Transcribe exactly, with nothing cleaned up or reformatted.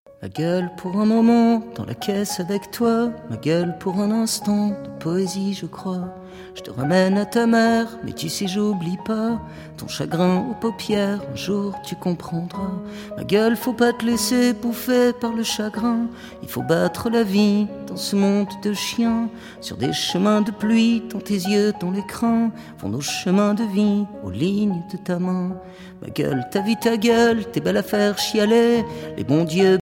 Ma gueule pour un moment, dans la caisse avec toi. Ma gueule pour un instant, de poésie je crois. Je te ramène à ta mère, mais tu sais j'oublie pas. Ton chagrin aux paupières, un jour tu comprendras. Ma gueule, faut pas te laisser bouffer par le chagrin. Il faut battre la vie dans ce monde de chiens. Sur des chemins de pluie, dans tes yeux, dans l'écran, vont nos chemins de vie, aux lignes de ta main. Ma gueule, ta vie, ta gueule, tes belles affaires chialer. Les bons dieux